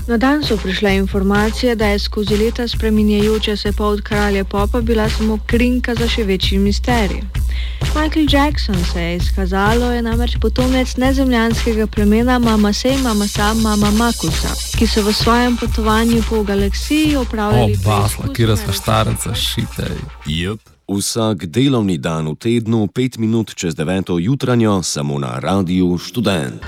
Na dan so prišle informacije, da je skozi leta spreminjajoča se polt kralja popa bila samo krinka za še večji misterij. Michael Jackson, se je izkazalo, je namreč potomec nezemljanskega plemena Mamasa Mama Makusa, ki so v svojem potovanju po galaksiji opravljali basla, kjer smo starenca, šitej. Jep. Vsak delovni dan v tednu, 5 minut čez 9. jutranjo, samo na Radiu Študent.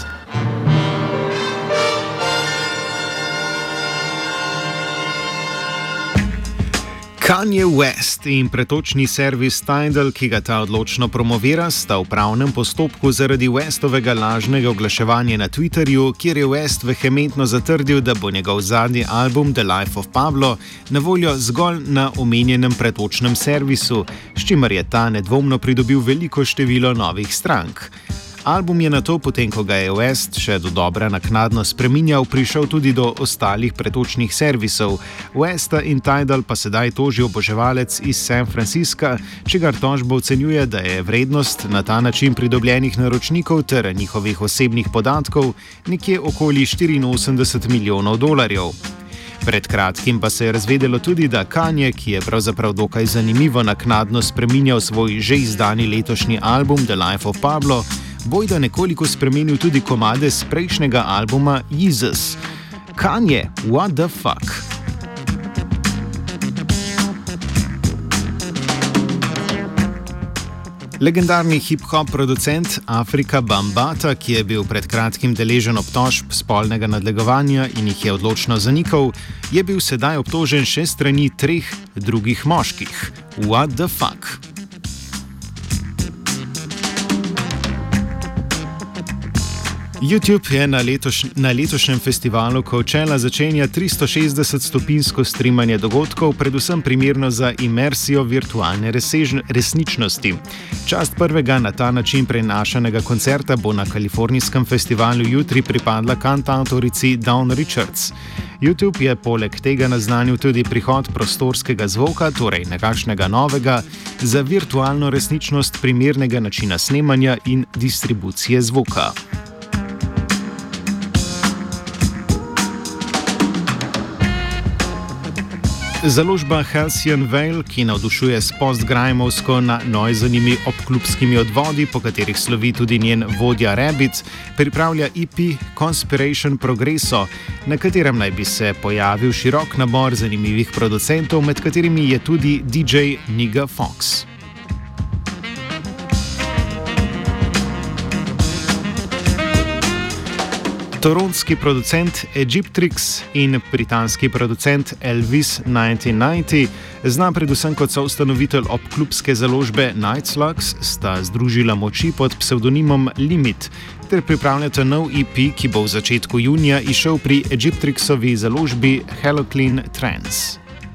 Kanye West in pretočni servis Tidal, ki ga ta odločno promovira, sta v pravnem postopku zaradi Westovega lažnega oglaševanja na Twitterju, kjer je West vehementno zatrdil, da bo njegov zadnji album The Life of Pablo na voljo zgolj na omenjenem pretočnem servisu, s čimer je ta nedvomno pridobil veliko število novih strank. Album je nato, potem ko ga je West še dodobra naknadno spreminjal, prišel tudi do ostalih pretočnih servisov. Westa in Tidal pa sedaj toži oboževalec iz San Francisca, čigar tožbo ocenjuje, da je vrednost na ta način pridobljenih naročnikov ter njihovih osebnih podatkov nekje okoli $84 milijonov. Pred kratkim pa se je razvedelo tudi, da Kanye, ki je pravzaprav dokaj zanimivo naknadno spreminjal svoj že izdani letošnji album The Life of Pablo, bojda nekoliko spremenil tudi komade z prejšnjega albuma Yeezus. Kanye, what the fuck? Legendarni hip-hop producent Afrika Bambaataa, ki je bil pred kratkim deležen obtožb spolnega nadlegovanja in jih je odločno zanikal, je bil sedaj obtožen še strani 3 drugih moških. What the fuck? YouTube je na letošnjem festivalu Coachella začenja 360-stopinjsko streamanje dogodkov, predvsem primerno za imersijo virtualne resničnosti. Čast prvega na ta način prenašanega koncerta bo na kalifornijskem festivalu jutri pripadla kantavtorici Dawn Richards. YouTube je poleg tega naznanil tudi prihod prostorskega zvoka, torej nekakšnega novega, za virtualno resničnost primernega načina snemanja in distribucije zvoka. Založba Halcyon Vale, ki navdušuje s post-grimovsko noizenimi obklubskimi odvodi, po katerih slovi tudi njen vodja Rabbit, pripravlja EP Conspiration Progresso, na katerem naj bi se pojavil širok nabor zanimivih producentov, med katerimi je tudi DJ Nigga Fox. Toronski producent Egyptrix in britanski producent Elvis 1990, znan predvsem kot soustanovitelj obklubske založbe Night Slugs, sta združila moči pod psevdonimom Limit ter pripravljata nov EP, ki bo v začetku junija izšel pri Egyptrixovi založbi Haloclean Trance.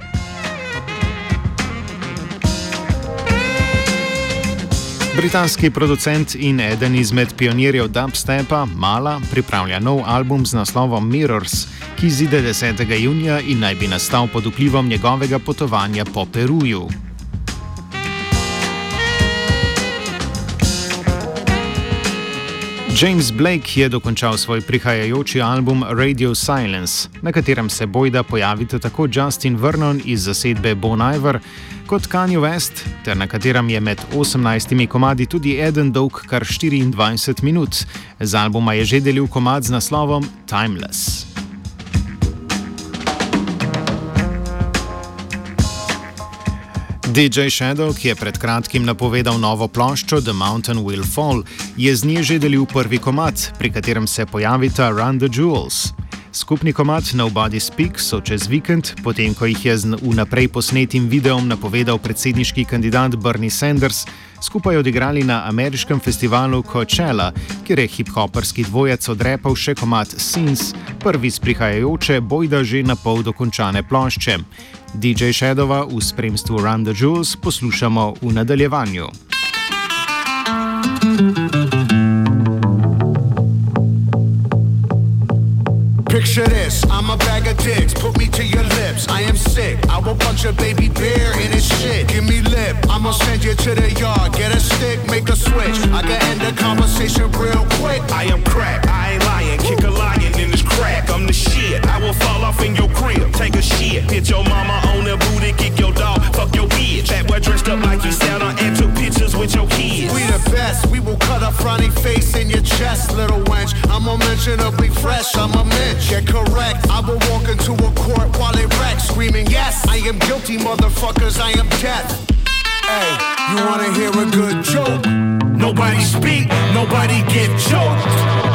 Britanski producent in eden izmed pionirjev dubstepa, Mala, pripravlja nov album z naslovom Mirrors, ki izide 10. junija in naj bi nastal pod vplivom njegovega potovanja po Peruju. James Blake je dokončal svoj prihajajoči album Radio Silence, na katerem se bojda pojavita tako Justin Vernon iz zasedbe Bon Iver kot Kanye West, ter na katerem je med 18 komadi tudi eden dolg kar 24 minut. Z albuma je že delil komad z naslovom Timeless. DJ Shadow, ki je pred kratkim napovedal novo ploščo The Mountain Will Fall, je z nje že delil prvi komad, pri katerem se pojavita Run the Jewels. Skupni komad Nobody Speak so čez vikend, potem ko jih je z vnaprej posnetim videom napovedal predsedniški kandidat Bernie Sanders, skupaj odigrali na ameriškem festivalu Coachella, kjer je hip-hoperski dvojec odrepal še komad Sins, prvi z prihajajoče, bojda že na pol dokončane plošče. DJ Shadowa v spremstvu Run the Jewels poslušamo v nadaljevanju. Picture this, I'm a bag of dicks, put me to your lips, I am sick, I will punch a baby bear in his shit, give me lip, I'ma send you to the yard, get a stick, make a switch, I can end the conversation real quick. I am crack, I ain't lying, kick a lion in his crack, I'm the shit, I will fall in your crib, take a shit. Hit your mama on the booty, kick your dog, fuck your bitch. That boy dressed up like you Santa and took pictures with your kids. We the best, we will cut a frowny face in your chest, little wench. I'm unmentionably fresh, I'm a mensch. Get correct, I will walk into a court while it wrecks, screaming, yes, I am guilty, motherfuckers, I am death. Hey, you wanna hear a good joke? Nobody speak, nobody get choked.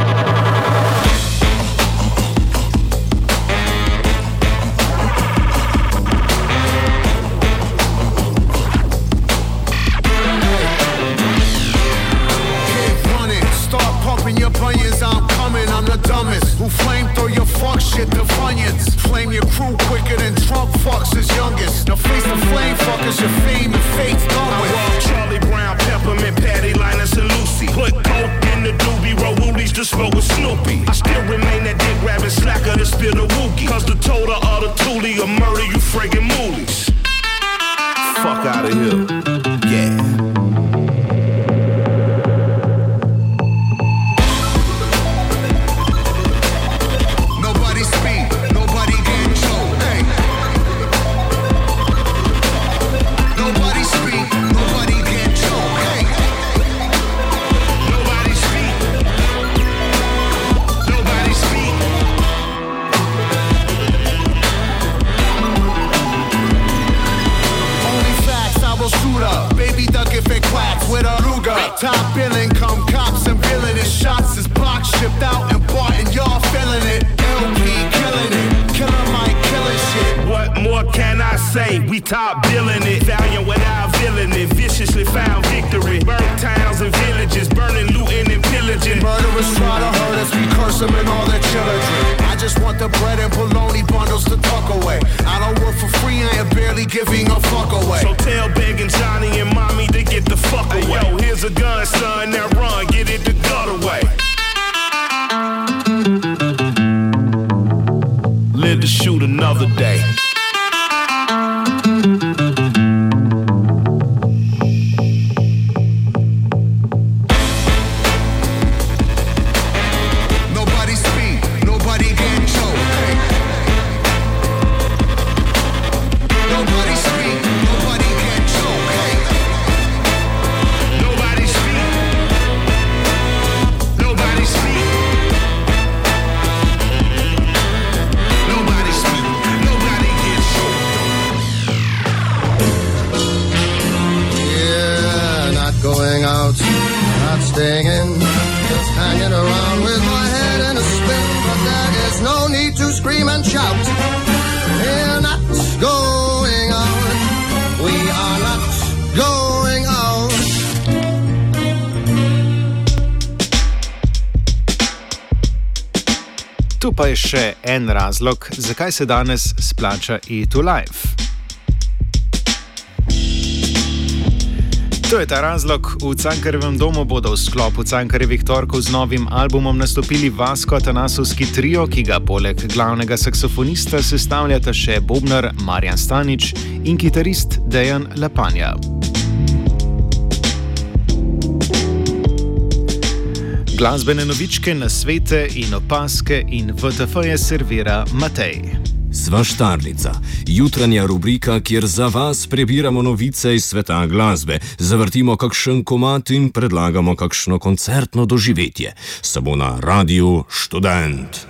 Your bunions, I'm coming, I'm the dumbest. Who flame throw your fuck shit to Funyuns. Flame your crew quicker than Trump fucks his youngest. Now face the flame fuckers, your fame and fate's done with. I roll Charlie Brown, Peppermint, Patty, Linus, and Lucy. Put coke in the doobie, roll woolies to smoke with Snoopy. I still remain that dick rabbit slacker to spill the wookie. Cause the total of the toolie will murder you friggin' moolies. Fuck out of here. Yeah. Top billing, come cops and villainous shots is blocked, shipped out and bought, and y'all feeling it. LP killing it, Killer Mike killing shit. What more can I say? We top billing it, valiant without villain it, viciously found victory. Burnt towns and villages, burning, looting and pillaging. Murderers try to hurt us, we curse them and all their children. I just want the bread and bologna bundles to tuck away. I don't work for free, I am barely giving a fuck away. So tell begging Johnny and mommy to get the fuck away. Hey, yo, here's a gun, son, now run, get it the gut away. Live to shoot another day. Staying in, just hanging around with my head in a spin, but there is no need to scream and shout. We're not going out. We are not going out. Tu pa je še en razlog, zakaj se danes splača iti v live. To je ta razlog. V Cankarjevem domu bodo v sklopu Cankarjevih torkov z novim albumom nastopili Vasko Atanasovski trio, ki ga poleg glavnega saksofonista sestavljata še bobnar Marjan Stanič in kitarist Dejan Lapanja. Glasbene novičke, nasvete in opaske in VTF-je servira Matej. Sva Štarlica, jutranja rubrika, kjer za vas prebiramo novice iz sveta glasbe, zavrtimo kakšen komad in predlagamo kakšno koncertno doživetje. Samo na Radiu Študent.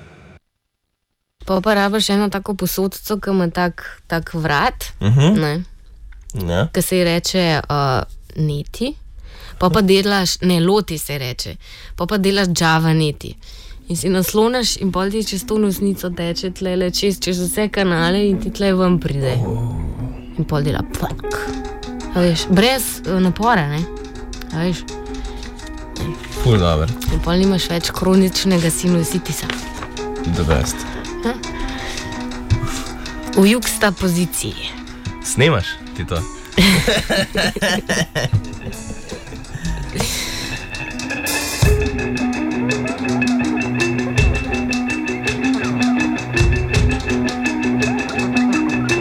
Pa rabiš eno tako posodco, ki ima tak vrat, ki se ji reče neti, pa delaš, ne, loti se reče, pa delaš Java neti. In si nasloniš in pol ti čez to nosnico teče tlele čez vse kanale in ti tle ven pride. In pol dela plak. A veš, brez napora, ne? A veš? Ful dober. In pol nimaš več kroničnega sinusitisa. The best. V jugsta poziciji. Snemaš ti to?